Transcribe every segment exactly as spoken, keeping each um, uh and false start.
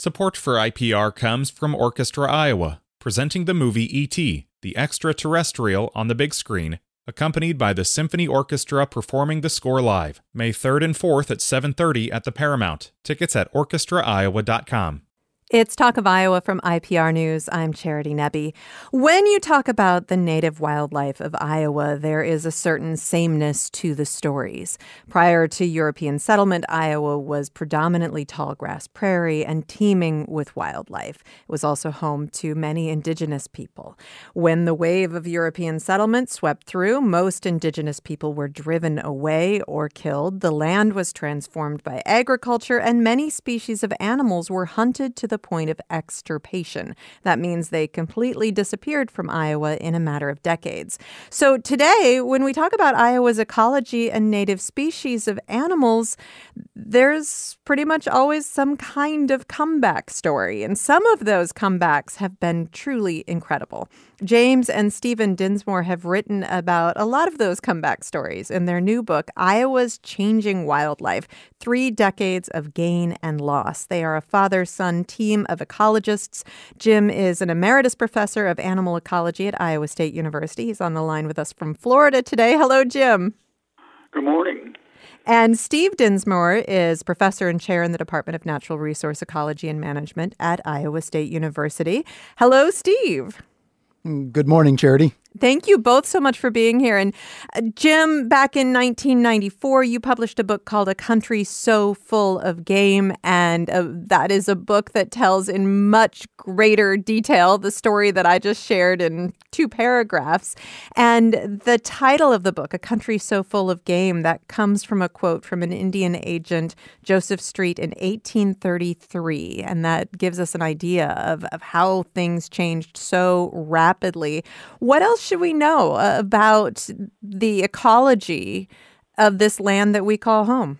Support for I P R comes from Orchestra Iowa, presenting the movie E T, the extraterrestrial on the big screen, accompanied by the Symphony Orchestra performing the score live, May third and fourth at seven thirty at the Paramount. Tickets at orchestra iowa dot com. It's Talk of Iowa from I P R News. I'm Charity Nebbe. When you talk about the native wildlife of Iowa, there is a certain sameness to the stories. Prior to European settlement, Iowa was predominantly tall grass prairie and teeming with wildlife. It was also home to many indigenous people. When the wave of European settlement swept through, most indigenous people were driven away or killed. The land was transformed by agriculture, and many species of animals were hunted to the point of extirpation. That means they completely disappeared from Iowa in a matter of decades. So today, when we talk about Iowa's ecology and native species of animals, there's pretty much always some kind of comeback story. And some of those comebacks have been truly incredible. James and Stephen Dinsmore have written about a lot of those comeback stories in their new book, Iowa's Changing Wildlife, Three Decades of Gain and Loss. They are a father-son team of ecologists. Jim is an emeritus professor of animal ecology at Iowa State University. He's on the line with us from Florida today. Hello, Jim. Good morning. And Steve Dinsmore is professor and chair in the Department of Natural Resource Ecology and Management at Iowa State University. Hello, Steve. Good morning, Charity. Thank you both so much for being here. And uh, Jim, back in nineteen ninety-four, you published a book called A Country So Full of Game. And uh, that is a book that tells in much greater detail the story that I just shared in two paragraphs. And the title of the book, A Country So Full of Game, that comes from a quote from an Indian agent, Joseph Street, in eighteen thirty-three. And that gives us an idea of, of how things changed so rapidly. What else should we know uh, about the ecology of this land that we call home?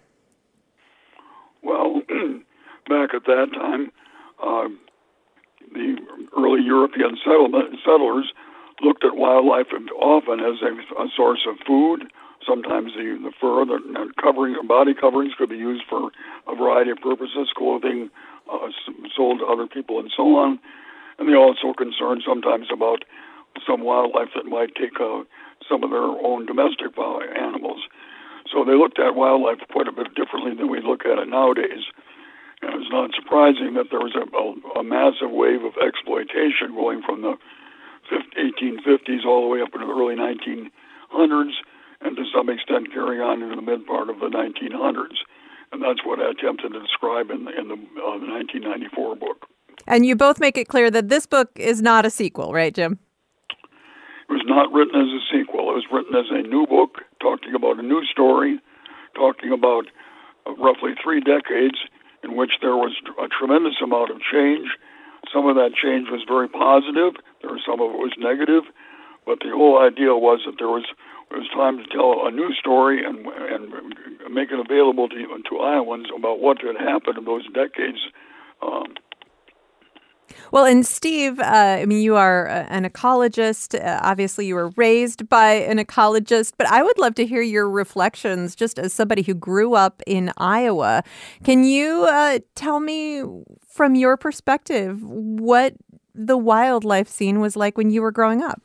Well, back at that time, uh, the early European settlement, settlers looked at wildlife often as a, a source of food. Sometimes the, the fur, the covering, body coverings could be used for a variety of purposes, clothing, uh, sold to other people, and so on. And they also were concerned sometimes about some wildlife that might take uh, some of their own domestic animals. So they looked at wildlife quite a bit differently than we look at it nowadays. And it's not surprising that there was a, a, a massive wave of exploitation going from the eighteen fifties all the way up into the early nineteen hundreds, and to some extent carrying on into the mid part of the nineteen hundreds. And that's what I attempted to describe in the, in the, uh, the nineteen ninety-four book. And you both make it clear that this book is not a sequel, right, Jim? It was not written as a sequel. It was written as a new book, talking about a new story, talking about uh, roughly three decades in which there was a tremendous amount of change. Some of that change was very positive. There was some of it was negative. But the whole idea was that there was it was time to tell a new story and and make it available to to Iowans about what had happened in those decades. Um, Well, and Steve, uh, I mean, you are an ecologist. Uh, obviously, you were raised by an ecologist, but I would love to hear your reflections just as somebody who grew up in Iowa. Can you uh, tell me from your perspective what the wildlife scene was like when you were growing up?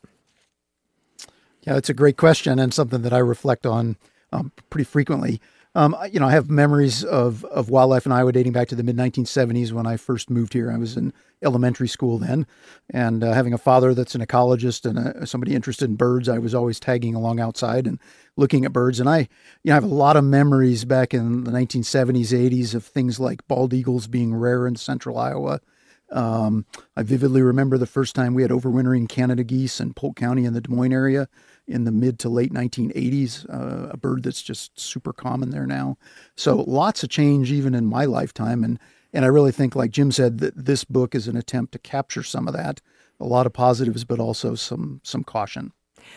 Yeah, it's a great question and something that I reflect on um, pretty frequently. Um, you know, I have memories of, of wildlife in Iowa dating back to the mid nineteen seventies when I first moved here. I was in elementary school then, and uh, having a father that's an ecologist and a, somebody interested in birds, I was always tagging along outside and looking at birds. And I, you know, I have a lot of memories back in the nineteen seventies, eighties of things like bald eagles being rare in central Iowa. Um, I vividly remember the first time we had overwintering Canada geese in Polk County in the Des Moines area in the mid to late nineteen eighties, uh, a bird that's just super common there now. So lots of change even in my lifetime. And, and I really think, like Jim said, that this book is an attempt to capture some of that, a lot of positives, but also some, some caution.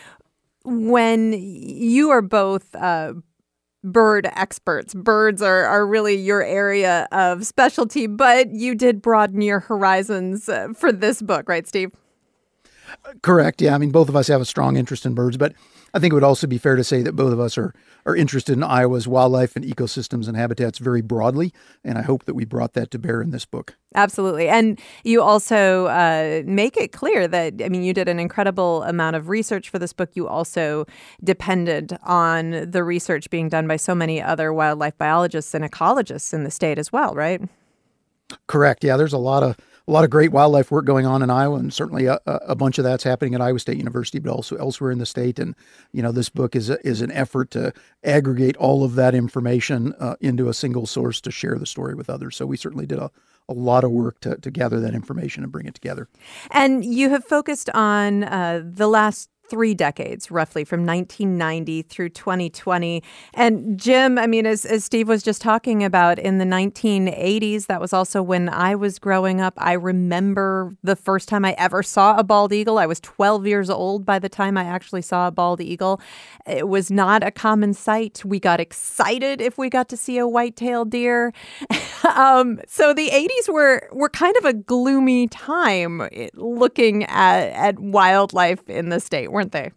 When you are both uh, bird experts, birds are, are really your area of specialty, but you did broaden your horizons uh, for this book, right, Steve? Correct. Yeah. I mean, both of us have a strong interest in birds, but I think it would also be fair to say that both of us are are interested in Iowa's wildlife and ecosystems and habitats very broadly, and I hope that we brought that to bear in this book. Absolutely. And you also uh, make it clear that, I mean, you did an incredible amount of research for this book. You also depended on the research being done by so many other wildlife biologists and ecologists in the state as well, right? Correct. Yeah, there's a lot of a lot of great wildlife work going on in Iowa, and certainly a, a bunch of that's happening at Iowa State University, but also elsewhere in the state. And you know, this book is a, is an effort to aggregate all of that information uh, into a single source to share the story with others. So we certainly did a, a lot of work to, to gather that information and bring it together. And you have focused on uh, the last three decades, roughly from nineteen ninety through twenty twenty. And Jim, I mean, as, as Steve was just talking about, in the nineteen eighties, that was also when I was growing up. I remember the first time I ever saw a bald eagle. I was twelve years old by the time I actually saw a bald eagle. It was not a common sight. We got excited if we got to see a white-tailed deer. um, so the eighties were were kind of a gloomy time looking at, at wildlife in the state, weren't they?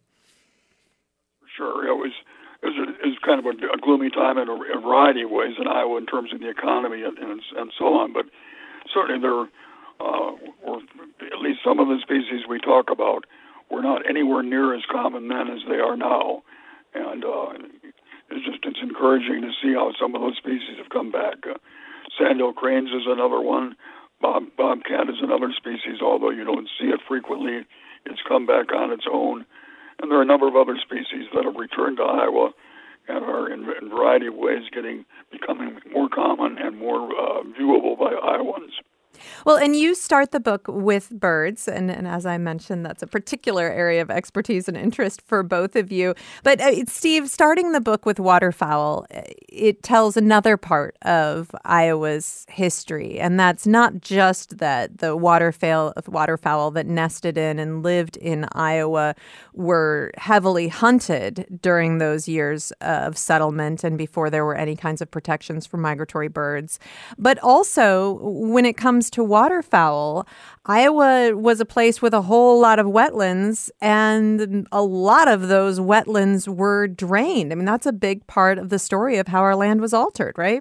Sure. It was it was, a, it was kind of a, a gloomy time in a, a variety of ways in Iowa in terms of the economy and, and, and so on. But certainly there uh, were, at least some of the species we talk about were not anywhere near as common then as they are now. And uh, it's just it's encouraging to see how some of those species have come back. Uh, Sandhill cranes is another one. Bob, bobcat is another species, although you don't see it frequently. It's come back on its own. And there are a number of other species that have returned to Iowa and are in, in a variety of ways getting becoming more common and more uh, viewable by Iowans. Well, and you start the book with birds. And, and as I mentioned, that's a particular area of expertise and interest for both of you. But uh, Steve, starting the book with waterfowl, it tells another part of Iowa's history. And that's not just that the waterfowl, waterfowl that nested in and lived in Iowa were heavily hunted during those years of settlement and before there were any kinds of protections for migratory birds. But also, when it comes to waterfowl, Iowa was a place with a whole lot of wetlands, and a lot of those wetlands were drained. I mean, that's a big part of the story of how our land was altered, right?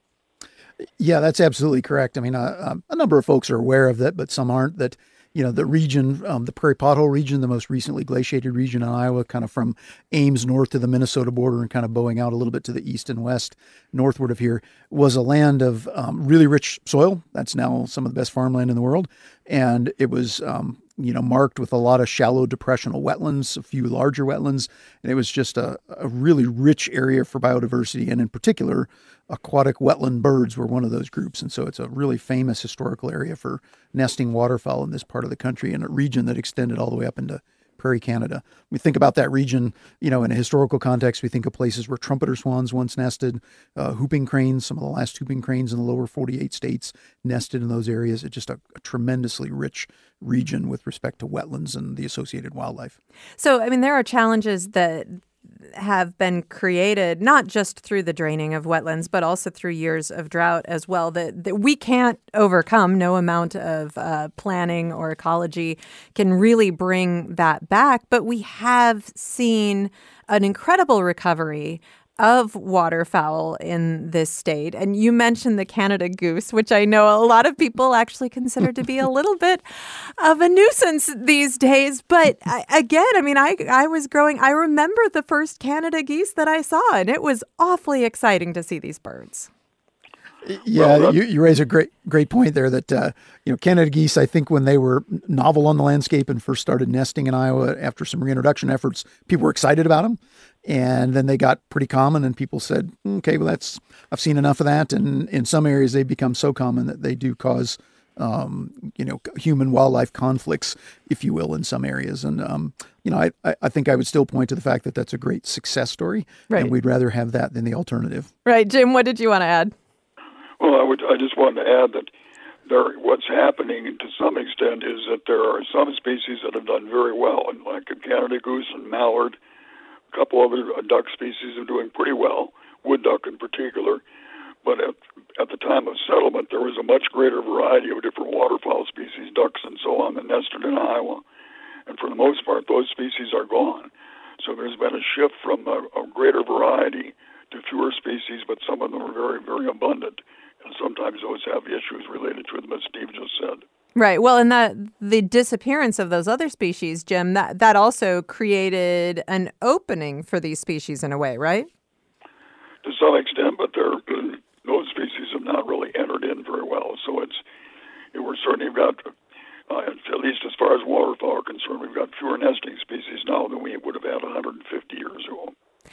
Yeah, that's absolutely correct. I mean, uh, a number of folks are aware of that, but some aren't. That, you know, the region, um, the Prairie Pothole region, the most recently glaciated region in Iowa, kind of from Ames north to the Minnesota border and kind of bowing out a little bit to the east and west, northward of here, was a land of um, really rich soil. That's now some of the best farmland in the world. And it was, um, you know, marked with a lot of shallow depressional wetlands, a few larger wetlands. And it was just a, a really rich area for biodiversity. And in particular, aquatic wetland birds were one of those groups. And so it's a really famous historical area for nesting waterfowl in this part of the country, and a region that extended all the way up into Prairie Canada. We think about that region, you know, in a historical context. We think of places where trumpeter swans once nested, uh, whooping cranes, some of the last whooping cranes in the lower forty-eight states nested in those areas. It's just a, a tremendously rich region with respect to wetlands and the associated wildlife. So, I mean, there are challenges that have been created not just through the draining of wetlands, but also through years of drought as well, that, that we can't overcome. No amount of uh, planning or ecology can really bring that back. But we have seen an incredible recovery of waterfowl in this state. And you mentioned the Canada goose, which I know a lot of people actually consider to be a little bit of a nuisance these days. But I, again, I mean, I, I was growing, I remember the first Canada geese that I saw, and it was awfully exciting to see these birds. Yeah, well, you, you raise a great great point there that, uh, you know, Canada geese, I think when they were novel on the landscape and first started nesting in Iowa after some reintroduction efforts, people were excited about them. And then they got pretty common and people said, okay, well, that's, I've seen enough of that. And in some areas, they become so common that they do cause, um, you know, human wildlife conflicts, if you will, in some areas. And, um, you know, I, I think I would still point to the fact that that's a great success story. Right. And we'd rather have that than the alternative. Right. Jim, what did you want to add? Well, I would. I just wanted to add that there, what's happening to some extent is that there are some species that have done very well, and like the Canada goose and mallard. A couple other duck species are doing pretty well, wood duck in particular. But at, at the time of settlement, there was a much greater variety of different waterfowl species, ducks and so on, that nested in Iowa. And for the most part, those species are gone. So there's been a shift from a, a greater variety to fewer species, but some of them are very, very abundant. And sometimes those have issues related to them, as Steve just said. Right. Well, and that the disappearance of those other species, Jim, that, that also created an opening for these species in a way, right? To some extent, but they're, those species have not really entered in very well. So it's it, we're certainly got, uh, at least as far as waterfowl are concerned, we've got fewer nesting species now than we would have had one hundred fifty years ago.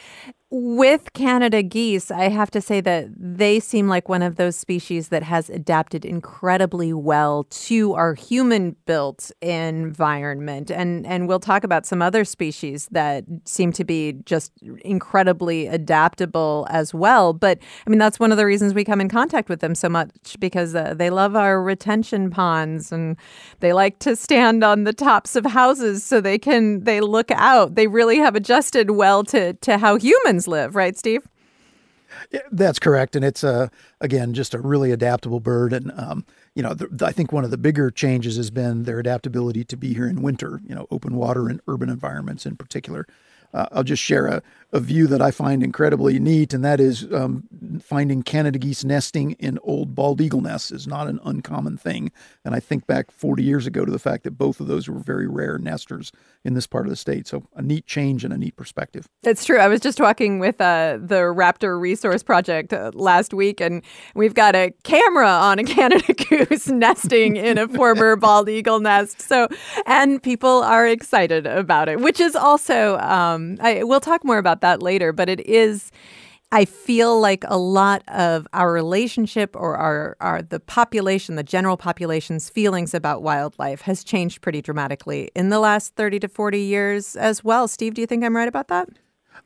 With Canada geese, I have to say that they seem like one of those species that has adapted incredibly well to our human-built environment. And and we'll talk about some other species that seem to be just incredibly adaptable as well. But, I mean, that's one of the reasons we come in contact with them so much, because uh, they love our retention ponds, and they like to stand on the tops of houses so they can they look out. They really have adjusted well to, to how humans live, right, Steve? Yeah, that's correct. And it's, uh, again, just a really adaptable bird. And, um, you know, the, I think one of the bigger changes has been their adaptability to be here in winter, you know, open water and urban environments in particular. Uh, I'll just share a, a view that I find incredibly neat, and that is um, finding Canada geese nesting in old bald eagle nests is not an uncommon thing. And I think back forty years ago to the fact that both of those were very rare nesters in this part of the state. So a neat change and a neat perspective. It's true. I was just talking with uh, the Raptor Resource Project uh, last week, and we've got a camera on a Canada goose nesting in a former bald eagle nest. So, and people are excited about it, which is also, um, I, we'll talk more about that later, but it is, I feel like a lot of our relationship or our, our the population, the general population's feelings about wildlife has changed pretty dramatically in the last thirty to forty years as well. Steve, do you think I'm right about that?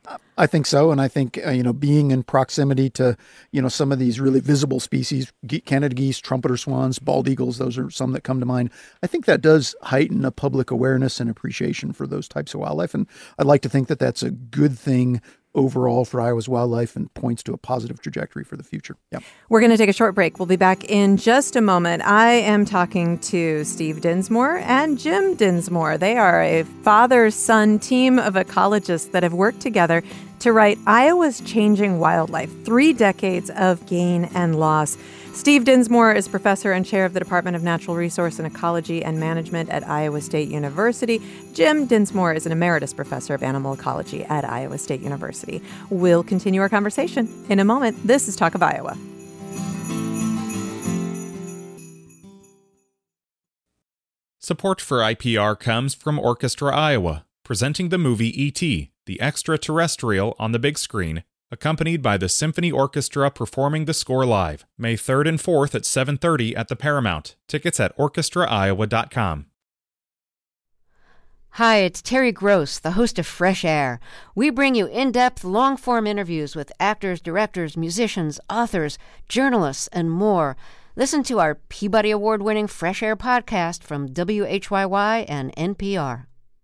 I think so. And I think, uh, you know, being in proximity to, you know, some of these really visible species, ge- Canada geese, trumpeter swans, bald eagles, those are some that come to mind. I think that does heighten a public awareness and appreciation for those types of wildlife. And I'd like to think that that's a good thing overall for Iowa's wildlife and points to a positive trajectory for the future. Yeah. We're going to take a short break. We'll be back in just a moment. I am talking to Steve Dinsmore and Jim Dinsmore. They are a father-son team of ecologists that have worked together to write Iowa's Changing Wildlife, Three Decades of Gain and Loss. Steve Dinsmore is professor and chair of the Department of Natural Resource and Ecology and Management at Iowa State University. Jim Dinsmore is an emeritus professor of animal ecology at Iowa State University. We'll continue our conversation in a moment. This is Talk of Iowa. Support for I P R comes from Orchestra Iowa, presenting the movie E T, the extraterrestrial on the big screen, accompanied by the Symphony Orchestra performing the score live, May third and fourth at seven thirty at the Paramount. Tickets at orchestra iowa dot com. Hi, it's Terry Gross, the host of Fresh Air. We bring you in-depth, long-form interviews with actors, directors, musicians, authors, journalists, and more. Listen to our Peabody Award-winning Fresh Air podcast from W H Y Y and N P R.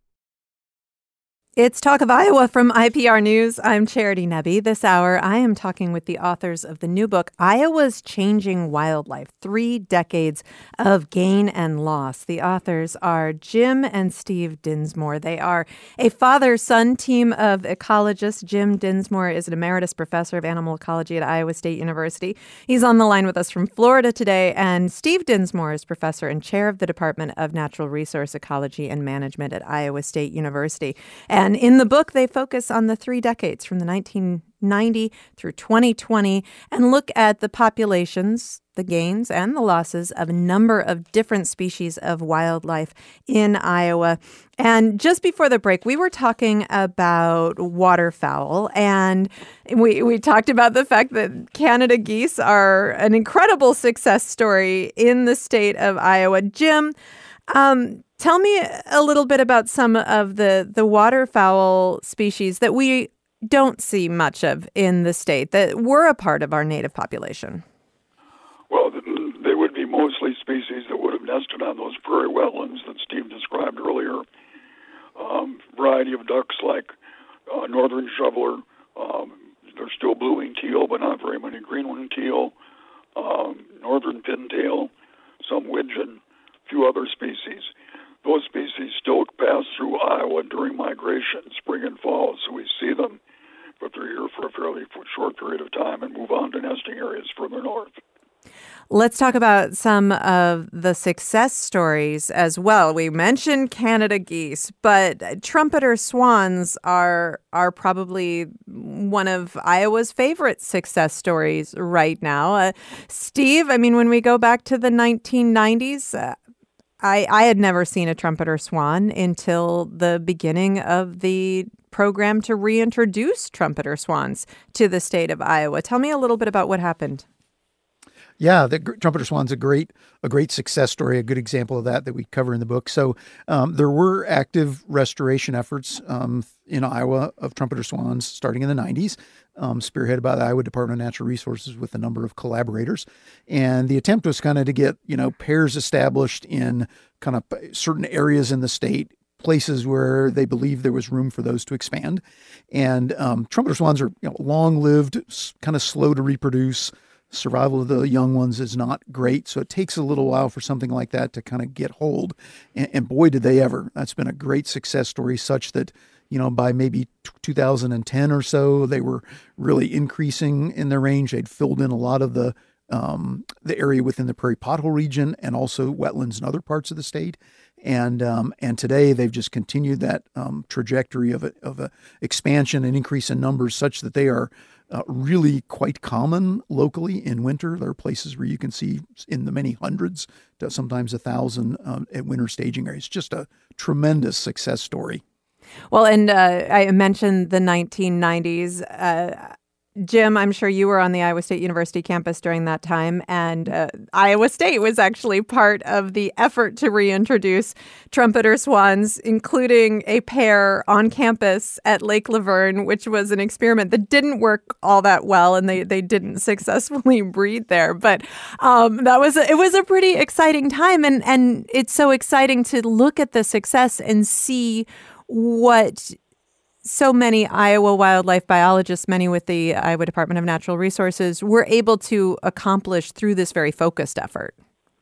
It's Talk of Iowa from I P R News. I'm Charity Nebbe. This hour, I am talking with the authors of the new book, Iowa's Changing Wildlife, Three Decades of Gain and Loss. The authors are Jim and Steve Dinsmore. They are a father-son team of ecologists. Jim Dinsmore is an emeritus professor of animal ecology at Iowa State University. He's on the line with us from Florida today. And Steve Dinsmore is professor and chair of the Department of Natural Resource Ecology and Management at Iowa State University. And And in the book, they focus on the three decades from the nineteen ninety through twenty twenty and look at the populations, the gains and the losses of a number of different species of wildlife in Iowa. And just before the break, we were talking about waterfowl, and we, we talked about the fact that Canada geese are an incredible success story in the state of Iowa. Jim, um, tell me a little bit about some of the, the waterfowl species that we don't see much of in the state that were a part of our native population. Well, they would be mostly species that would have nested on those prairie wetlands that Steve described earlier. Um, variety of ducks like uh, northern shoveler. Um, there's still blue-winged teal, but not very many green-winged teal. Um, northern pintail, some widgeon, a few other species. those species still pass through Iowa during migration, spring and fall, so we see them, but they're here for a fairly short period of time and move on to nesting areas further north. Let's talk about some of the success stories as well. We mentioned Canada geese, but trumpeter swans are are probably one of Iowa's favorite success stories right now. Uh, Steve, I mean, when we go back to the nineteen nineties, uh, I, I had never seen a trumpeter swan until the beginning of the program to reintroduce trumpeter swans to the state of Iowa. Tell me a little bit about what happened. Yeah, the trumpeter swan's a great a great success story, a good example of that that we cover in the book. So um, there were active restoration efforts um, in Iowa of trumpeter swans starting in the nineties, um, spearheaded by the Iowa Department of Natural Resources with a number of collaborators. And the attempt was kind of to get, you know, pairs established in kind of certain areas in the state, places where they believed there was room for those to expand. And um, trumpeter swans are, you know, long-lived, kind of slow to reproduce. Survival of the young ones is not great, so it takes a little while for something like that to kind of get hold. And, and boy, did they ever. That's been a great success story, such that, you know, by maybe two thousand ten or so, they were really increasing in their range. They'd filled in a lot of the um, the area within the prairie pothole region and also wetlands in other parts of the state. And um, and today they've just continued that um, trajectory of a, of a expansion and increase in numbers such that they are Uh, really quite common locally in winter. There are places where you can see in the many hundreds to sometimes a thousand um, at winter staging areas. Just a tremendous success story. Well, and uh, I mentioned the nineteen nineties. Uh, Jim, I'm sure you were on the Iowa State University campus during that time, and uh, Iowa State was actually part of the effort to reintroduce trumpeter swans, including a pair on campus at Lake Laverne, which was an experiment that didn't work all that well, and they, they didn't successfully breed there. But um, that was a, it was a pretty exciting time, and and it's so exciting to look at the success and see what so many Iowa wildlife biologists, many with the Iowa Department of Natural Resources, were able to accomplish through this very focused effort.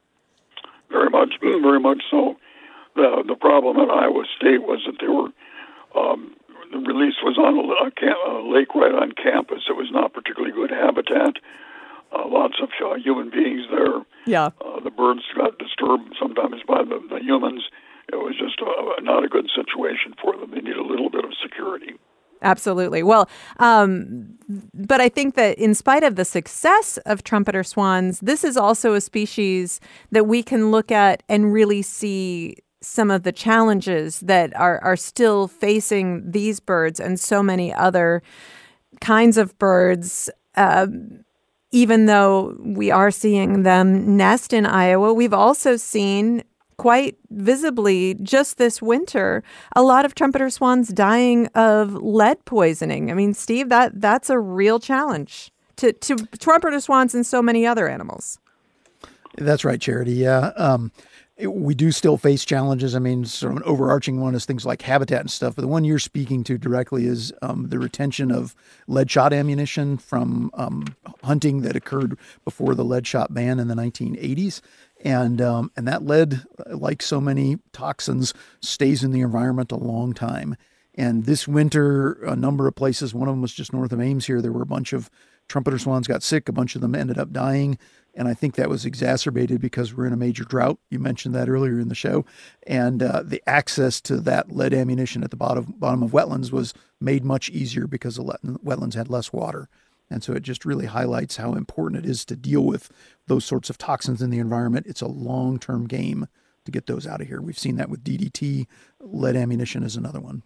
Very much, very much so. The the problem at Iowa State was that they were, um, the release was on a, a, a lake right on campus. It was not particularly good habitat. Uh, lots of uh, human beings there. Yeah. Uh, the birds got disturbed sometimes by the, the humans. It was just a, not a good situation for them. They need a little bit of security. Absolutely. Well, um, but I think that in spite of the success of trumpeter swans, this is also a species that we can look at and really see some of the challenges that are, are still facing these birds and so many other kinds of birds. Uh, even though we are seeing them nest in Iowa, we've also seen quite visibly just this winter a lot of trumpeter swans dying of lead poisoning. I mean, Steve, that that's a real challenge to, to trumpeter swans and so many other animals. That's right, Charity. Yeah. Um, it, we do still face challenges. I mean, sort of an overarching one is things like habitat and stuff. But the one you're speaking to directly is um, the retention of lead shot ammunition from um, hunting that occurred before the lead shot ban in the nineteen eighties. And um, and that lead, like so many toxins, stays in the environment a long time. And this winter, a number of places, one of them was just north of Ames here, there were a bunch of trumpeter swans got sick. A bunch of them ended up dying. And I think that was exacerbated because we're in a major drought. You mentioned that earlier in the show. And uh, the access to that lead ammunition at the bottom, bottom of wetlands was made much easier because the wetlands had less water. And so it just really highlights how important it is to deal with those sorts of toxins in the environment. It's a long-term game to get those out of here. We've seen that with D D T. Lead ammunition is another one.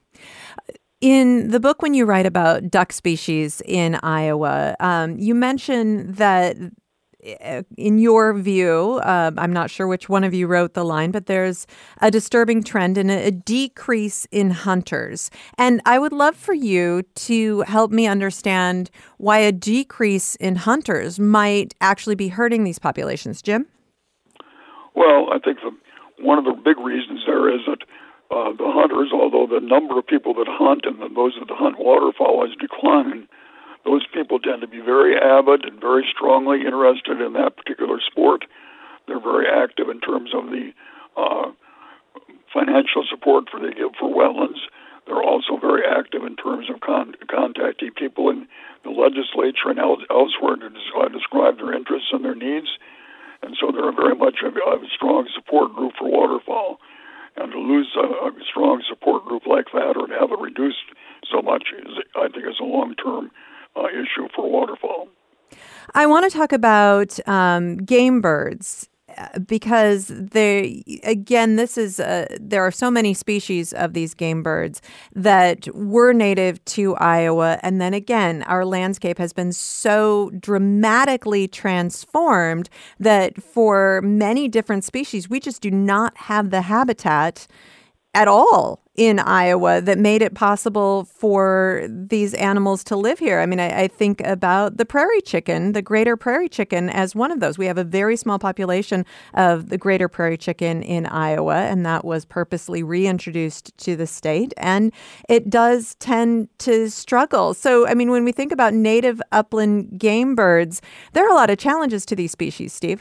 In the book, when you write about duck species in Iowa, um, you mention that in your view, uh, I'm not sure which one of you wrote the line, but there's a disturbing trend and a, a decrease in hunters. And I would love for you to help me understand why a decrease in hunters might actually be hurting these populations. Jim? Well, I think the, one of the big reasons there is that uh, the hunters, although the number of people that hunt and the, those that hunt waterfowl has declined, those people tend to be very avid and very strongly interested in that particular sport. They're very active in terms of the uh, financial financial support for they give for wetlands. They're also very active in terms of con- contacting people in the legislature and else- elsewhere to des- uh, describe their interests and their needs. And so they're very much a, a strong support group for waterfowl. And to lose a, a strong support group like that or to have it reduced so much, is, I think, is a long-term uh, issue for waterfowl. I want to talk about um, game birds. Because they, again, this is uh, there are so many species of these game birds that were native to Iowa, and then again, our landscape has been so dramatically transformed that for many different species, we just do not have the habitat at all in Iowa that made it possible for these animals to live here. I mean, I, I think about the prairie chicken, the greater prairie chicken, as one of those. We have a very small population of the greater prairie chicken in Iowa, and that was purposely reintroduced to the state. And it does tend to struggle. So, I mean, when we think about native upland game birds, there are a lot of challenges to these species, Steve.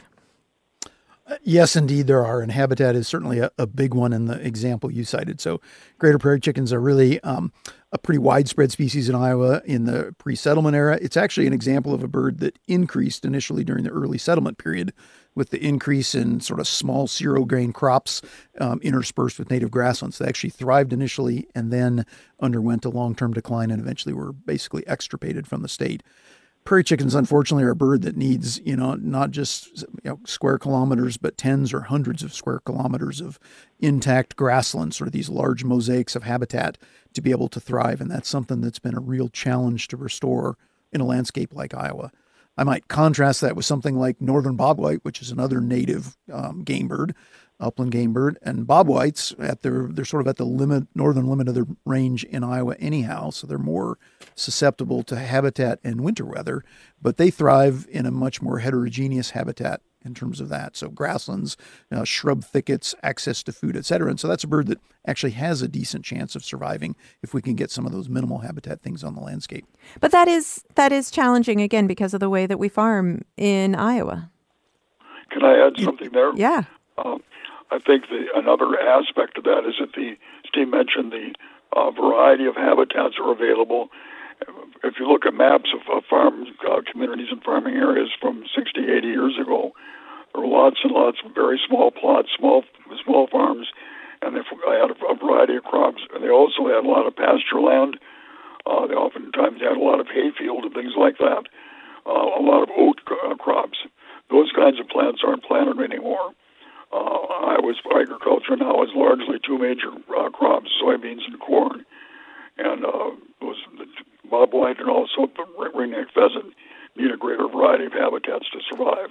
Yes, indeed, there are. And habitat is certainly a, a big one in the example you cited. So greater prairie chickens are really um, a pretty widespread species in Iowa in the pre-settlement era. It's actually an example of a bird that increased initially during the early settlement period with the increase in sort of small cereal grain crops um, interspersed with native grasslands. They actually thrived initially and then underwent a long-term decline and eventually were basically extirpated from the state. Prairie chickens, unfortunately, are a bird that needs, you know, not just you know, square kilometers, but tens or hundreds of square kilometers of intact grasslands, sort of these large mosaics of habitat to be able to thrive. And that's something that's been a real challenge to restore in a landscape like Iowa. I might contrast that with something like northern bobwhite, which is another native um, game bird, upland game bird, and bobwhites at their they're sort of at the limit northern limit of their range in Iowa anyhow, so they're more susceptible to habitat and winter weather, but they thrive in a much more heterogeneous habitat in terms of that. So grasslands, uh, shrub thickets, access to food, et cetera. And so that's a bird that actually has a decent chance of surviving if we can get some of those minimal habitat things on the landscape. But that is that is challenging again because of the way that we farm in Iowa. Can I add something there? Yeah. Um, I think the, another aspect of that is that the Steve mentioned the uh, variety of habitats are available. If you look at maps of, of farm uh, communities and farming areas from sixty, eighty years ago, there were lots and lots of very small plots, small small farms, and they had a variety of crops. And they also had a lot of pasture land. Uh, they oftentimes had a lot of hayfield and things like that, uh, a lot of oat uh, crops. Those kinds of plants aren't planted anymore. Uh, Iowa's agriculture now is largely two major uh, crops, soybeans and corn. And uh, those bobwhite and also the ring-necked pheasant need a greater variety of habitats to survive.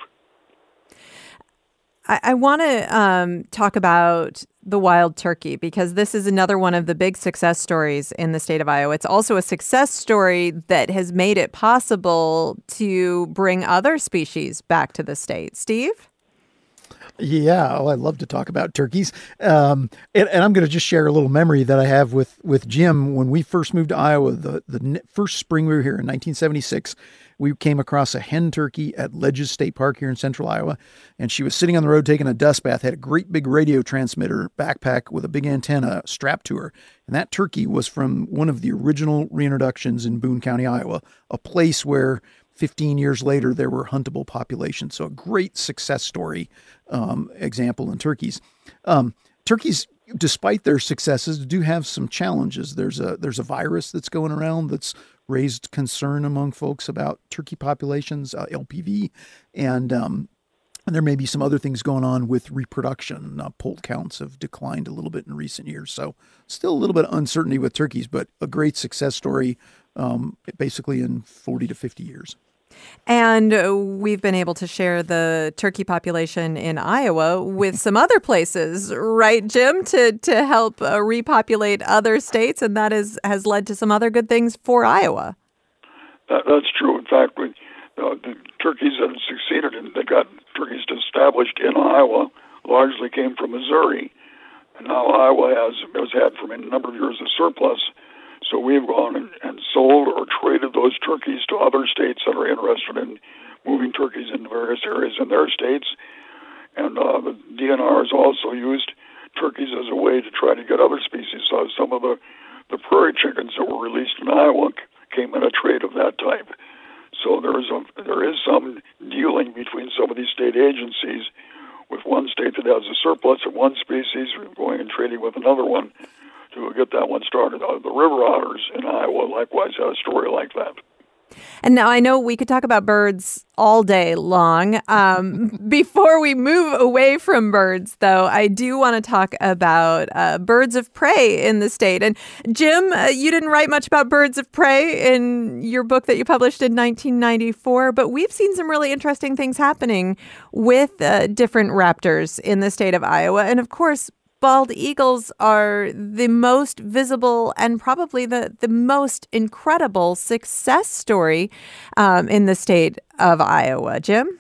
I, I want to um, talk about the wild turkey because this is another one of the big success stories in the state of Iowa. It's also a success story that has made it possible to bring other species back to the state. Steve? Yeah, oh, I love to talk about turkeys. Um, and, and I'm going to just share a little memory that I have with, with Jim. When we first moved to Iowa, the, the first spring we were here in nineteen seventy-six, we came across a hen turkey at Ledges State Park here in central Iowa. And she was sitting on the road taking a dust bath, had a great big radio transmitter backpack with a big antenna strapped to her. And that turkey was from one of the original reintroductions in Boone County, Iowa, a place where fifteen years later, there were huntable populations. So a great success story um, example in turkeys. Um, turkeys, despite their successes, do have some challenges. There's a there's a virus that's going around that's raised concern among folks about turkey populations, uh, L P V, and um, and there may be some other things going on with reproduction. Uh, poult counts have declined a little bit in recent years. So still a little bit of uncertainty with turkeys, but a great success story um, basically in forty to fifty years. And we've been able to share the turkey population in Iowa with some other places, right, Jim, to to help uh, repopulate other states, and that is, has led to some other good things for Iowa. That, that's true. In fact, we, uh, the turkeys that have succeeded and they got turkeys established in Iowa largely came from Missouri, and now Iowa has has had for a number of years a surplus. So we've gone and, and sold or traded those turkeys to other states that are interested in moving turkeys into various areas in their states. And uh, the D N R has also used tur- turkeys as a way to try to get other species. So some of the, the prairie chickens that were released in Iowa came in a trait of that type. So there is a, there is some dealing between some of these state agencies with one state that has a surplus of one species going and trading with another one to get that one started. Uh, the river otters in Iowa likewise had a story like that. And now I know we could talk about birds all day long. Um, before we move away from birds, though, I do want to talk about uh, birds of prey in the state. And Jim, uh, you didn't write much about birds of prey in your book that you published in nineteen ninety-four, but we've seen some really interesting things happening with uh, different raptors in the state of Iowa. And of course, bald eagles are the most visible and probably the, the most incredible success story um, in the state of Iowa. Jim?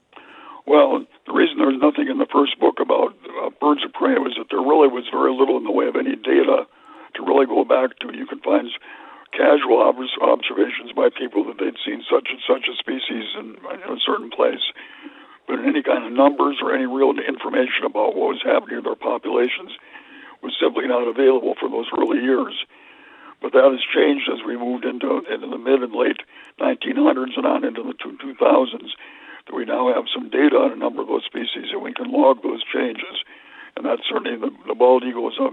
Well, the reason there's nothing in the first book about uh, birds of prey was that there really was very little in the way of any data to really go back to. You can find casual ob- observations by people that they'd seen such and such a species in, in a certain place. But any kind of numbers or any real information about what was happening in their populations was simply not available for those early years. But that has changed as we moved into, into the mid and late nineteen hundreds and on into the two thousands, that we now have some data on a number of those species and we can log those changes. And that's certainly, the, the bald eagle is a,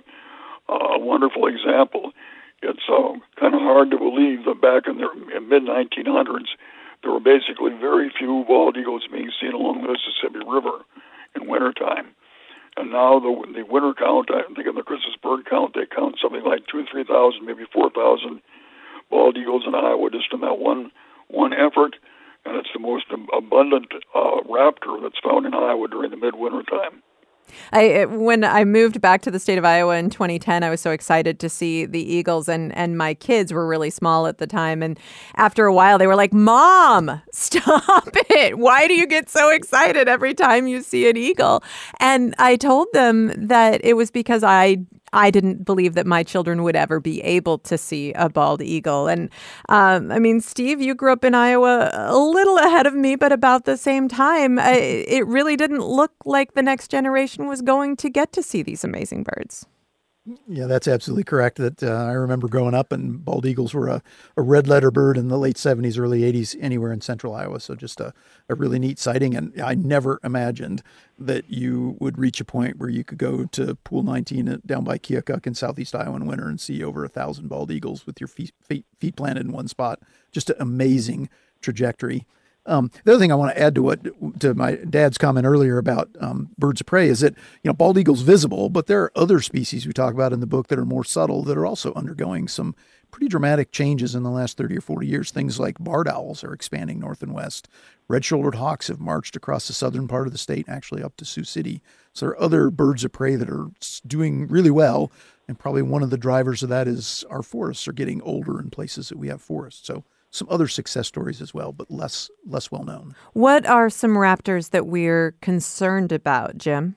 a wonderful example. It's uh, kind of hard to believe that back in the mid nineteen hundreds, there were basically very few bald eagles being seen along the Mississippi River in wintertime. And now the the winter count, I think in the Christmas bird count, they count something like two, three thousand, maybe four thousand bald eagles in Iowa just in that one one effort. And it's the most abundant uh, raptor that's found in Iowa during the midwinter time. I, when I moved back to the state of Iowa in twenty ten, I was so excited to see the eagles, and, and my kids were really small at the time. And after a while, they were like, "Mom, stop it. Why do you get so excited every time you see an eagle?" And I told them that it was because I I didn't believe that my children would ever be able to see a bald eagle. And um, I mean, Steve, you grew up in Iowa a little ahead of me, but about the same time. I, it really didn't look like the next generation was going to get to see these amazing birds. Yeah, that's absolutely correct. That uh, I remember growing up, and bald eagles were a, a red letter bird in the late seventies, early eighties, anywhere in central Iowa. So just a, a really neat sighting. And I never imagined that you would reach a point where you could go to Pool nineteen down by Keokuk in southeast Iowa in winter and see over a thousand bald eagles with your feet, feet, feet planted in one spot. Just an amazing trajectory. Um, the other thing I want to add to what to my dad's comment earlier about um, birds of prey is that, you know, bald eagle's visible, but there are other species we talk about in the book that are more subtle that are also undergoing some pretty dramatic changes in the last thirty or forty years. Things like barred owls are expanding north and west. Red-shouldered hawks have marched across the southern part of the state, actually up to Sioux City. So there are other birds of prey that are doing really well, and probably one of the drivers of that is our forests are getting older in places that we have forests. So some other success stories as well, but less less well known. What are some raptors that we're concerned about, Jim?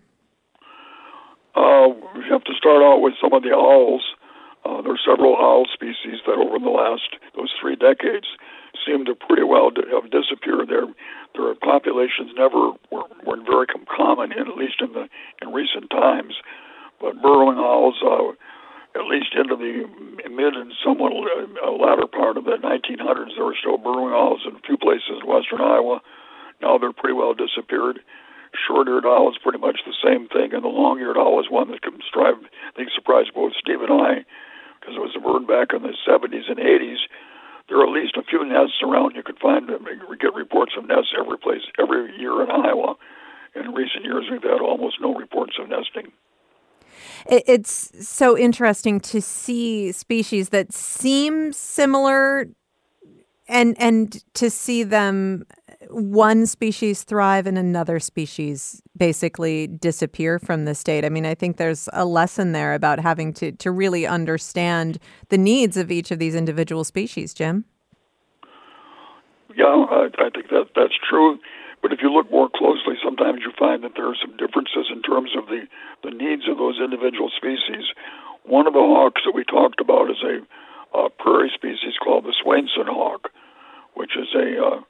Uh, we have to start out with some of the owls. Uh, there are several owl species that over the last, those three decades, seem to pretty well have disappeared. Their their populations never were, were very common, in, at least in the in recent times. But burrowing owls, uh, at least into the mid and somewhat uh, latter part of the nineteen hundreds, there were still burrowing owls in a few places in western Iowa. Now they're pretty well disappeared. Short-eared owl is pretty much the same thing, and the long-eared owl is one that can strive, I think, surprised both Steve and I, because it was a bird back in the seventies and eighties. There are at least a few nests around. You can find them, you get reports of nests every place, every year in Iowa. In recent years, we've had almost no reports of nesting. It's so interesting to see species that seem similar and and to see them, one species thrive and another species basically disappear from the state. I mean, I think there's a lesson there about having to, to really understand the needs of each of these individual species, Jim. Yeah, I, I think that that's true. But if you look more closely, sometimes you find that there are some differences in terms of the, the needs of those individual species. One of the hawks that we talked about is a uh, prairie species called the Swainson hawk, which is a uh,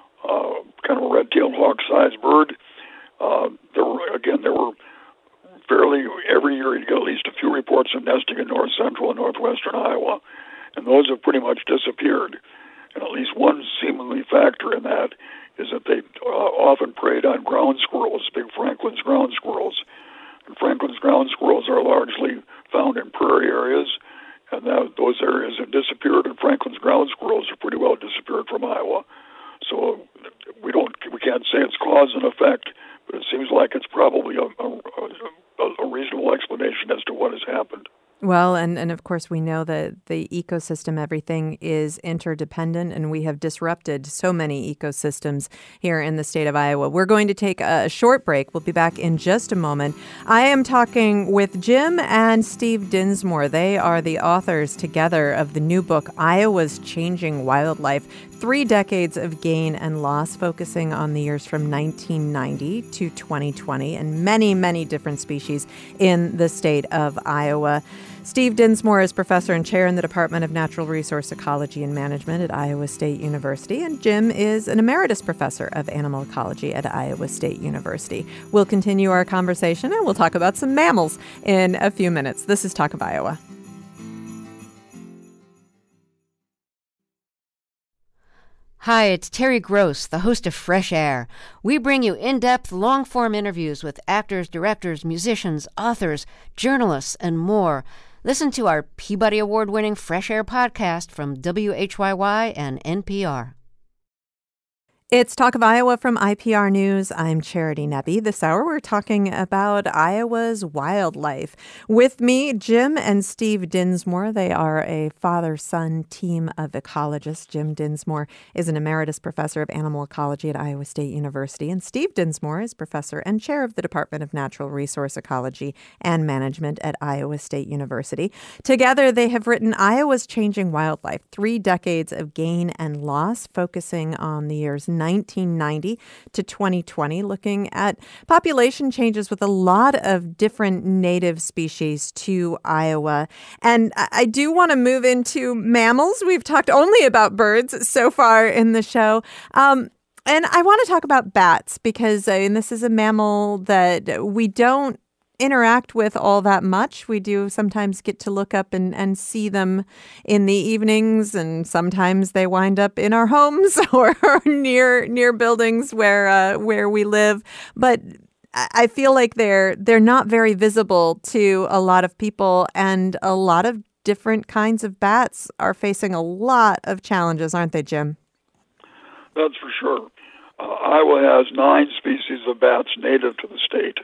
uh, kind of a red-tailed hawk-sized bird. Uh, there were, again, there were fairly, every year you get at least a few reports of nesting in north central and northwestern Iowa, and those have pretty much disappeared. And at least one seemingly factor in that is that they uh, often preyed on ground squirrels, big Franklin's ground squirrels. And Franklin's ground squirrels are largely found in prairie areas, and that, those areas have disappeared, and Franklin's ground squirrels are pretty well disappeared from Iowa. So we don't, we can't say it's cause and effect, but it seems like it's probably a, a, a, a reasonable explanation as to what has happened. Well, and, and of course, we know that the ecosystem, everything is interdependent, and we have disrupted so many ecosystems here in the state of Iowa. We're going to take a short break. We'll be back in just a moment. I am talking with Jim and Steve Dinsmore. They are the authors together of the new book, Iowa's Changing Wildlife, Three Decades of Gain and Loss, focusing on the years from nineteen ninety to twenty twenty and many, many different species in the state of Iowa. Steve Dinsmore is professor and chair in the Department of Natural Resource Ecology and Management at Iowa State University, and Jim is an emeritus professor of animal ecology at Iowa State University. We'll continue our conversation, and we'll talk about some mammals in a few minutes. This is Talk of Iowa. Hi, it's Terry Gross, the host of Fresh Air. We bring you in-depth, long-form interviews with actors, directors, musicians, authors, journalists, and more. Listen to our Peabody Award-winning Fresh Air podcast from W H Y Y and N P R. It's Talk of Iowa from I P R News. I'm Charity Nebbe. This hour, we're talking about Iowa's wildlife. With me, Jim and Steve Dinsmore. They are a father-son team of ecologists. Jim Dinsmore is an emeritus professor of animal ecology at Iowa State University, and Steve Dinsmore is professor and chair of the Department of Natural Resource Ecology and Management at Iowa State University. Together, they have written Iowa's Changing Wildlife, Three Decades of Gain and Loss, focusing on the years nineteen ninety to twenty twenty, looking at population changes with a lot of different native species to Iowa. And I do want to move into mammals. We've talked only about birds so far in the show. Um, and I want to talk about bats because uh, and this is a mammal that we don't interact with all that much. We do sometimes get to look up and, and see them in the evenings, and sometimes they wind up in our homes or near near buildings where uh, where we live. But I feel like they're they're not very visible to a lot of people, and a lot of different kinds of bats are facing a lot of challenges, aren't they, Jim? That's for sure. Uh, Iowa has nine species of bats native to the state,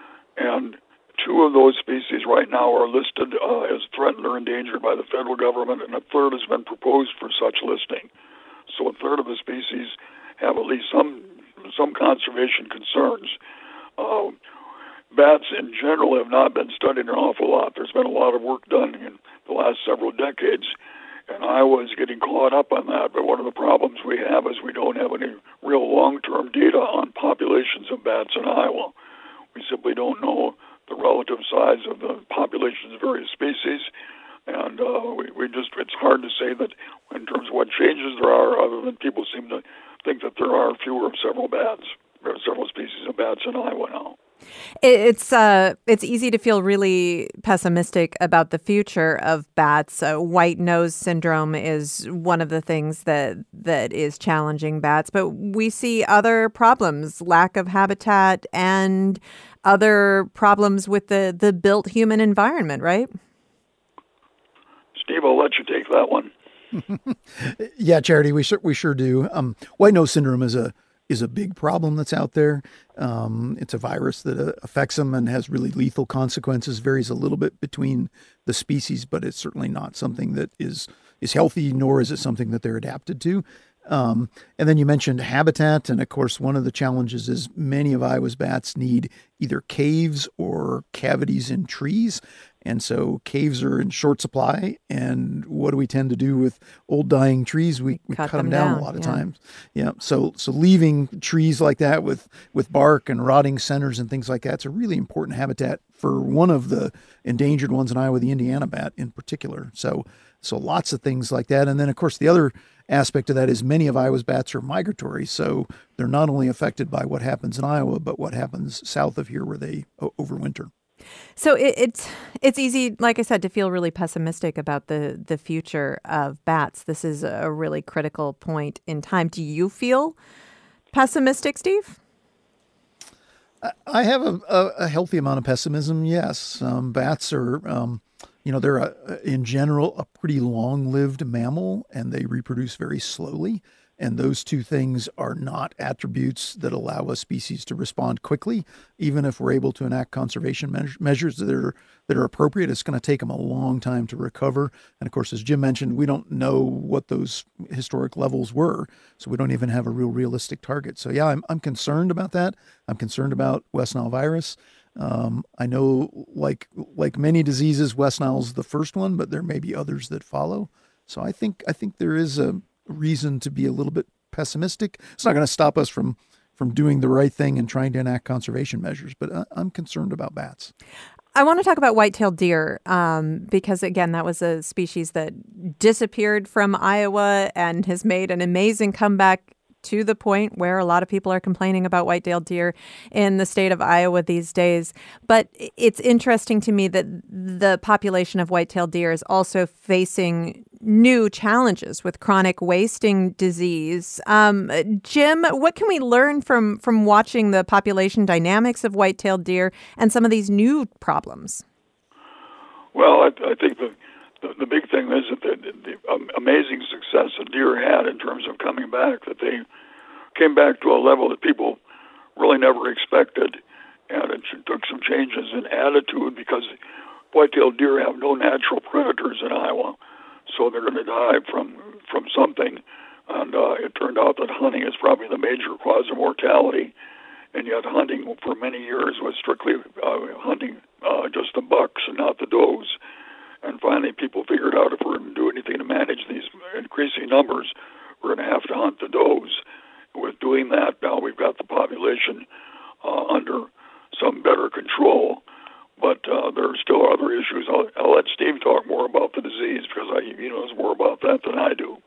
and two of those species right now are listed uh, as threatened or endangered by the federal government, and a third has been proposed for such listing. So a third of the species have at least some some conservation concerns. Uh, bats in general have not been studied an awful lot. There's been a lot of work done in the last several decades, and Iowa is getting caught up on that. But one of the problems we have is we don't have any real long-term data on populations of bats in Iowa. We simply don't know the relative size of the populations of various species, and uh, we, we just, it's hard to say that in terms of what changes there are, other than people seem to think that there are fewer of several bats, there are several species of bats in Iowa now. It's uh, it's easy to feel really pessimistic about the future of bats. Uh, white nose syndrome is one of the things that that is challenging bats, but we see other problems, lack of habitat and other problems with the, the built human environment, right? Steve, I'll let you take that one. Yeah, Charity, we sure, we sure do. Um, white nose syndrome is a is a big problem that's out there. Um, it's a virus that uh, affects them and has really lethal consequences. Varies a little bit between the species, but it's certainly not something that is is healthy, nor is it something that they're adapted to. Um, and then you mentioned habitat, and of course, one of the challenges is many of Iowa's bats need either caves or cavities in trees. And so caves are in short supply. And what do we tend to do with old dying trees? We, we cut, cut them, them down, down a lot of yeah. times. Yeah. So so leaving trees like that with, with bark and rotting centers and things like that, it's a really important habitat for one of the endangered ones in Iowa, the Indiana bat in particular. So so lots of things like that. And then, of course, the other aspect of that is many of Iowa's bats are migratory. So they're not only affected by what happens in Iowa, but what happens south of here where they overwinter. So it, it's it's easy, like I said, to feel really pessimistic about the, the future of bats. This is a really critical point in time. Do you feel pessimistic, Steve? I have a, a, a healthy amount of pessimism, yes. Um, bats are, um, you know, they're, a, in general, a pretty long-lived mammal, and they reproduce very slowly. And those two things are not attributes that allow a species to respond quickly. Even if we're able to enact conservation me- measures that are that are appropriate, it's going to take them a long time to recover. And of course, as Jim mentioned, we don't know what those historic levels were, so we don't even have a real realistic target. So yeah, I'm I'm concerned about that. I'm concerned about West Nile virus. Um, I know, like like many diseases, West Nile's the first one, but there may be others that follow. So I think I think there is a reason to be a little bit pessimistic. It's not going to stop us from from doing the right thing and trying to enact conservation measures, but I, I'm concerned about bats. I want to talk about white-tailed deer um, because, again, that was a species that disappeared from Iowa and has made an amazing comeback to the point where a lot of people are complaining about white-tailed deer in the state of Iowa these days. But it's interesting to me that the population of white-tailed deer is also facing new challenges with chronic wasting disease. Um, Jim, what can we learn from, from watching the population dynamics of white-tailed deer and some of these new problems? Well, I, I think the, the the big thing is that the, the um, amazing success that deer had in terms of coming back, that they came back to a level that people really never expected, and it took some changes in attitude because white-tailed deer have no natural predators in Iowa, so they're going to die from from something. And uh, it turned out that hunting is probably the major cause of mortality, and yet hunting for many years was strictly uh, hunting uh, just the bucks and not the does. And finally, people figured out if we're going to do anything to manage these increasing numbers, we're going to have to hunt the does. With doing that, now we've got the population uh, under some better control. But uh, there are still other issues. I'll, I'll let Steve talk more about the disease because I, he knows more about that than I do.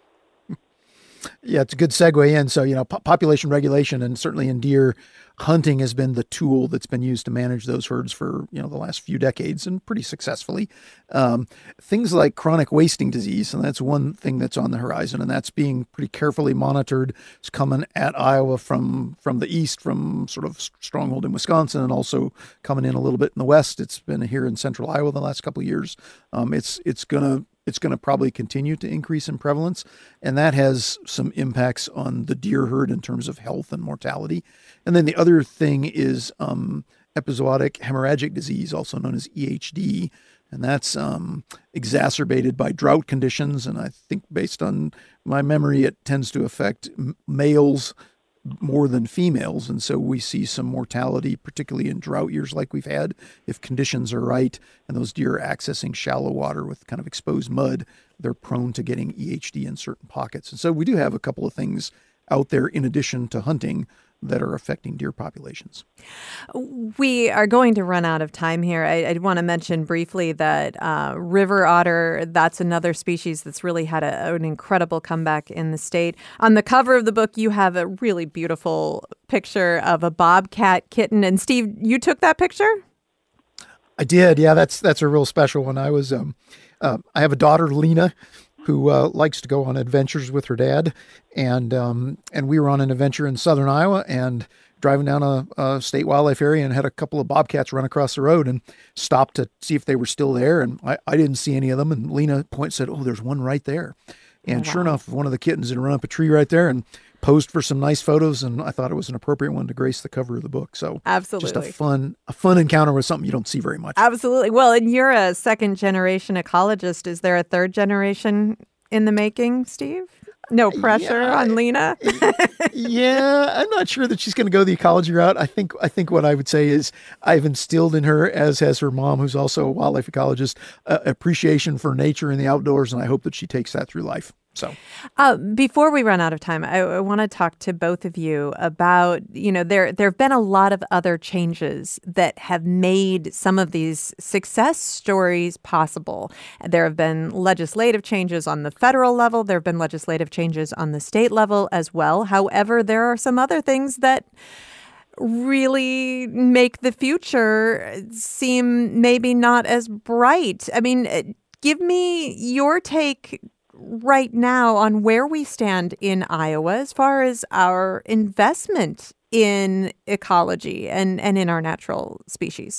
Yeah, it's a good segue in. So, you know, po- population regulation and certainly in deer, hunting has been the tool that's been used to manage those herds for, you know, the last few decades and pretty successfully. Um, things like chronic wasting disease, and that's one thing that's on the horizon, and that's being pretty carefully monitored. It's coming at Iowa from, from the east, from sort of stronghold in Wisconsin, and also coming in a little bit in the west. It's been here in central Iowa the last couple of years. Um, it's it's going to It's going to probably continue to increase in prevalence, and that has some impacts on the deer herd in terms of health and mortality. And then the other thing is um, epizootic hemorrhagic disease, also known as E H D, and that's um, exacerbated by drought conditions. And I think based on my memory, it tends to affect males more than females. And so we see some mortality, particularly in drought years like we've had, if conditions are right and those deer are accessing shallow water with kind of exposed mud, they're prone to getting E H D in certain pockets. And so we do have a couple of things out there in addition to hunting that are affecting deer populations. We are going to run out of time here. I, I want to mention briefly that uh, river otter, that's another species that's really had a, an incredible comeback in the state. On the cover of the book, you have a really beautiful picture of a bobcat kitten. And Steve, you took that picture? I did. Yeah, that's that's a real special one. I was, um, uh, I have a daughter, Lena, who uh, likes to go on adventures with her dad. And um, and we were on an adventure in southern Iowa and driving down a, a state wildlife area and had a couple of bobcats run across the road and stopped to see if they were still there. And I, I didn't see any of them. And Lena point said, oh, there's one right there. And oh, wow. Sure enough, one of the kittens had run up a tree right there and posed for some nice photos. And I thought it was an appropriate one to grace the cover of the book. So absolutely, just a fun, a fun encounter with something you don't see very much. Absolutely. Well, and you're a second generation ecologist. Is there a third generation in the making, Steve? No pressure yeah, on Lena. Yeah, I'm not sure that she's going to go the ecology route. I think I think what I would say is I've instilled in her, as has her mom, who's also a wildlife ecologist, uh, appreciation for nature and the outdoors, and I hope that she takes that through life. So, uh, before we run out of time, I, I want to talk to both of you about, you know, there there have been a lot of other changes that have made some of these success stories possible. There have been legislative changes on the federal level. There have been legislative changes on the state level as well. However, there are some other things that really make the future seem maybe not as bright. I mean, give me your take right now on where we stand in Iowa as far as our investment in ecology and, and in our natural species.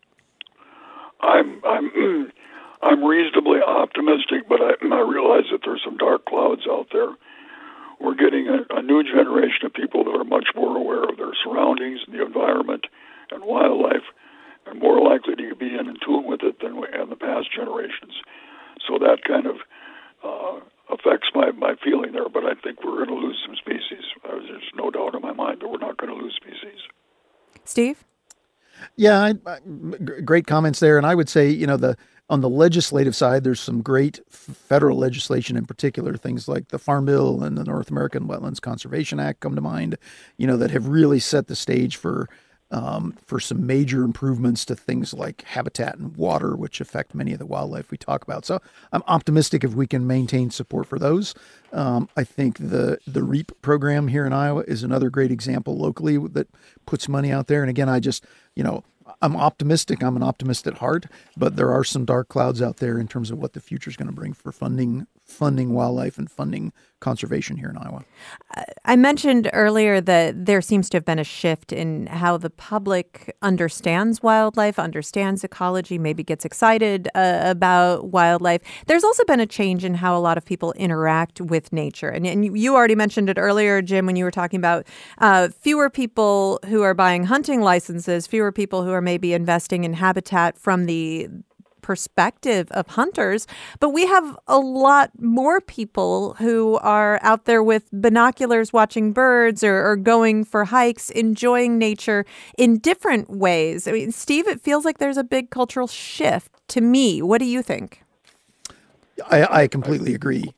I'm I'm I'm reasonably optimistic, but I, I realize that there's some dark clouds out there. We're getting a, a new generation of people that are much more aware of their surroundings and the environment and wildlife, and more likely to be in tune with it than in the past generations. So that kind of uh, affects my, my feeling there, but I think we're going to lose some species. Uh, there's no doubt in my mind that we're not going to lose species. Steve? Yeah, I, I, great comments there. And I would say, you know, the on the legislative side, there's some great f- federal legislation in particular, things like the Farm Bill and the North American Wetlands Conservation Act come to mind, you know, that have really set the stage for um, for some major improvements to things like habitat and water, which affect many of the wildlife we talk about. So I'm optimistic if we can maintain support for those. Um, I think the the REAP program here in Iowa is another great example locally that puts money out there. And again, I just, you know, I'm optimistic. I'm an optimist at heart, but there are some dark clouds out there in terms of what the future is going to bring for funding, funding wildlife and funding conservation here in Iowa. I mentioned earlier that there seems to have been a shift in how the public understands wildlife, understands ecology, maybe gets excited uh, about wildlife. There's also been a change in how a lot of people interact with nature. And, and you already mentioned it earlier, Jim, when you were talking about uh, fewer people who are buying hunting licenses, fewer people who are maybe investing in habitat from the perspective of hunters, but we have a lot more people who are out there with binoculars watching birds or, or going for hikes, enjoying nature in different ways. I mean, Steve, it feels like there's a big cultural shift to me. What do you think? I, I completely agree.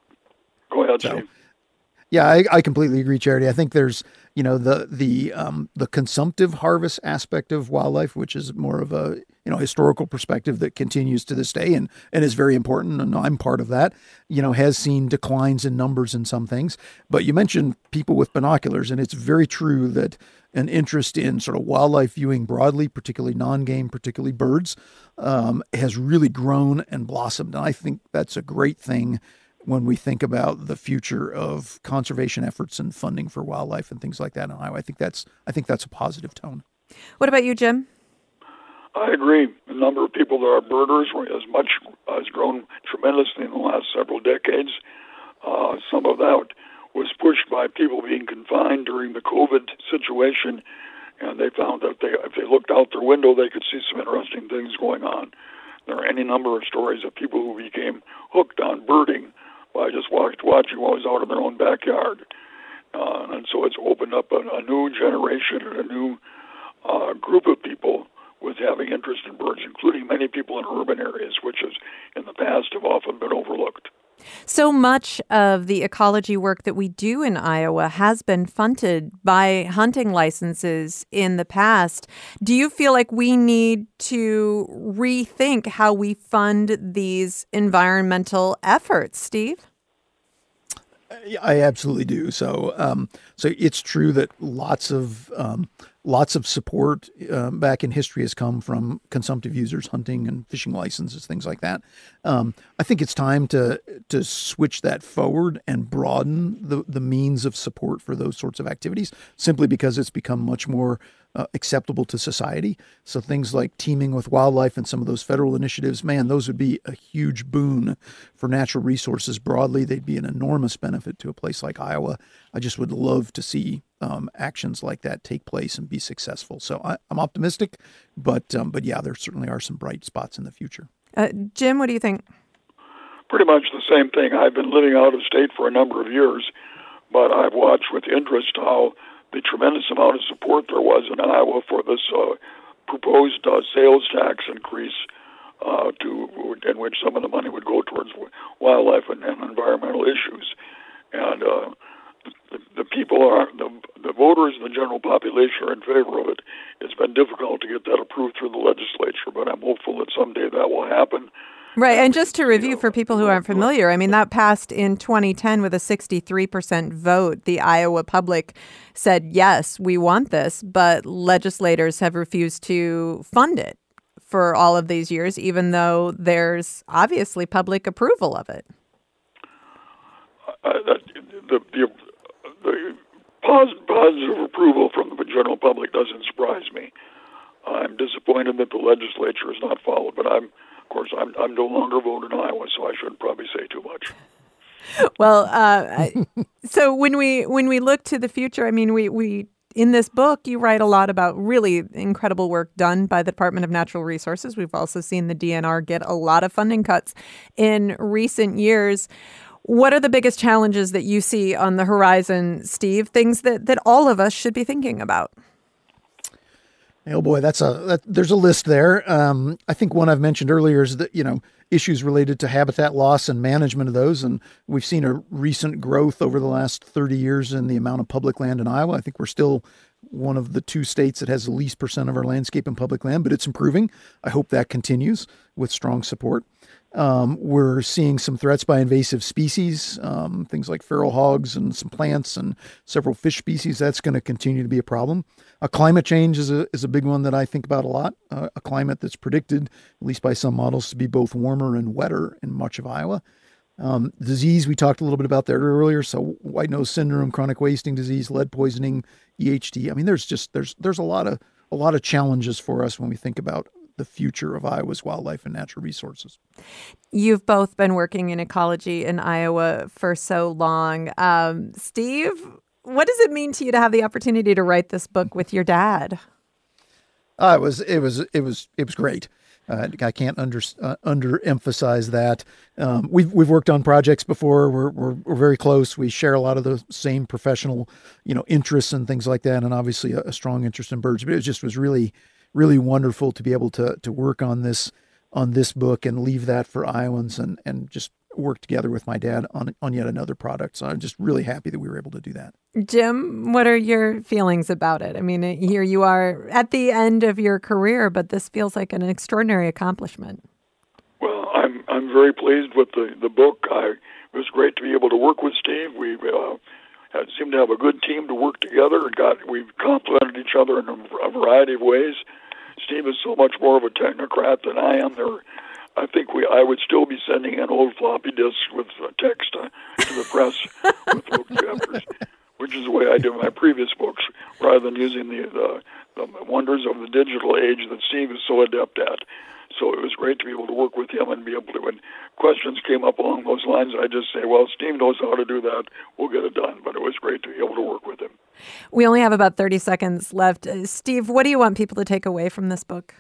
Go ahead, So, Steve. yeah, I, I completely agree, Charity. I think there's, you know, the the um, the consumptive harvest aspect of wildlife, which is more of a, you know, historical perspective that continues to this day and, and is very important. And I'm part of that, you know, has seen declines in numbers in some things. But you mentioned people with binoculars, and it's very true that an interest in sort of wildlife viewing broadly, particularly non-game, particularly birds, um, has really grown and blossomed. And I think that's a great thing when we think about the future of conservation efforts and funding for wildlife and things like that in Iowa. I think that's I think that's a positive tone. What about you, Jim? I agree. The number of people that are birders has much has grown tremendously in the last several decades. Uh, some of that was pushed by people being confined during the COVID situation, and they found that they, if they looked out their window, they could see some interesting things going on. There are any number of stories of people who became hooked on birding by just watched, watching what was out in their own backyard. Uh, and so it's opened up a, a new generation and a new uh, group of people with having interest in birds, including many people in urban areas, which has in the past have often been overlooked. So much of the ecology work that we do in Iowa has been funded by hunting licenses in the past. Do you feel like we need to rethink how we fund these environmental efforts, Steve? I absolutely do. So, um, so it's true that lots of um, lots of support um, back in history has come from consumptive users, hunting and fishing licenses, things like that. Um, I think it's time to to switch that forward and broaden the the means of support for those sorts of activities, simply because it's become much more Uh, acceptable to society. So things like teaming with wildlife and some of those federal initiatives, man, those would be a huge boon for natural resources broadly. They'd be an enormous benefit to a place like Iowa. I just would love to see um, actions like that take place and be successful. So I, I'm optimistic, but um, but yeah, there certainly are some bright spots in the future. Uh, Jim, what do you think? Pretty much the same thing. I've been living out of state for a number of years, but I've watched with interest how the tremendous amount of support there was in Iowa for this uh, proposed uh, sales tax increase, uh, to in which some of the money would go towards wildlife and, and environmental issues. And uh, the, the people are the, the voters and the general population are in favor of it. It's been difficult to get that approved through the legislature, but I'm hopeful that someday that will happen. Right. And just to review for people who aren't familiar, I mean, that passed in twenty ten with a sixty-three percent vote. The Iowa public said, yes, we want this, but legislators have refused to fund it for all of these years, even though there's obviously public approval of it. Uh, that, the, the, the positive, positive approval from the general public doesn't surprise me. I'm disappointed that the legislature has not followed, but I'm, of course, I'm, I'm no longer voting in Iowa, so I shouldn't probably say too much. Well, uh, so when we when we look to the future, I mean, we we in this book, you write a lot about really incredible work done by the Department of Natural Resources. We've also seen the D N R get a lot of funding cuts in recent years. What are the biggest challenges that you see on the horizon, Steve? Things that, that all of us should be thinking about? Oh boy, that's a that, there's a list there. Um, I think one I've mentioned earlier is that, you know, issues related to habitat loss and management of those. And we've seen a recent growth over the last thirty years in the amount of public land in Iowa. I think we're still one of the two states that has the least percent of our landscape in public land, but it's improving. I hope that continues with strong support. Um, we're seeing some threats by invasive species, um, things like feral hogs and some plants and several fish species. That's going to continue to be a problem. Uh, climate change is a is a big one that I think about a lot. Uh, a climate that's predicted, at least by some models, to be both warmer and wetter in much of Iowa. Um, disease, we talked a little bit about that earlier. So white nose syndrome, chronic wasting disease, lead poisoning, E H D. I mean, there's just there's there's a lot of a lot of challenges for us when we think about the future of Iowa's wildlife and natural resources. You've both been working in ecology in Iowa for so long. Um, Steve, what does it mean to you to have the opportunity to write this book with your dad? Uh, it was, it was, it was, it was great. Uh, I can't under, uh, underemphasize that. Um, we've we've worked on projects before. We're, we're we're very close. We share a lot of the same professional, you know, interests and things like that, and obviously a, a strong interest in birds. But it just was really, really wonderful to be able to to work on this on this book and leave that for Iowans and and just work together with my dad on on yet another product. So I'm just really happy that we were able to do that. Jim, what are your feelings about it? I mean, here you are at the end of your career, but this feels like an extraordinary accomplishment. Well, I'm I'm very pleased with the, the book. I, it was great to be able to work with Steve. We uh, had, seemed to have a good team to work together. And got we've complemented each other in a, a variety of ways. Steve is so much more of a technocrat than I am. There, I think we I would still be sending in old floppy disks with uh, text uh, to the press with book chapters, which is the way I do my previous books, rather than using the, the the wonders of the digital age that Steve is so adept at. So it was great to be able to work with him and be able to, when questions came up along those lines, I just say, well, Steve knows how to do that. We'll get it done. But it was great to be able to work with him. We only have about thirty seconds left. Uh, Steve, what do you want people to take away from this book?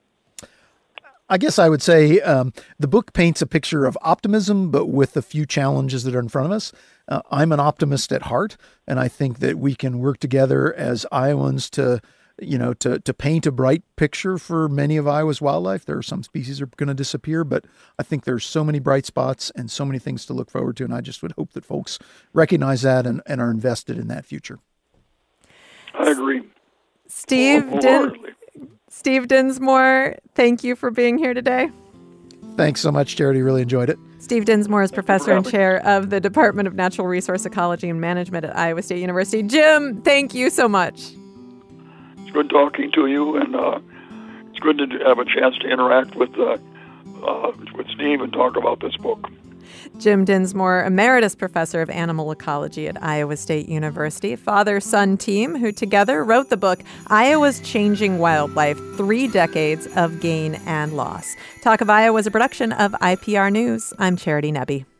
I guess I would say um, the book paints a picture of optimism, but with a few challenges that are in front of us. Uh, I'm an optimist at heart, and I think that we can work together as Iowans to, you know, to to paint a bright picture for many of Iowa's wildlife. There are some species that are going to disappear, but I think there's so many bright spots and so many things to look forward to, and I just would hope that folks recognize that and, and are invested in that future. I agree. Steve, Din- Steve Dinsmore, thank you for being here today. Thanks so much, Charity. Really enjoyed it. Steve Dinsmore is professor and chair of the Department of Natural Resource Ecology and Management at Iowa State University. Jim, thank you so much. It's good talking to you, and uh, it's good to have a chance to interact with uh, uh, with Steve and talk about this book. Jim Dinsmore, emeritus professor of animal ecology at Iowa State University, father-son team who together wrote the book, Iowa's Changing Wildlife, Three Decades of Gain and Loss. Talk of Iowa is a production of I P R News. I'm Charity Nebbe.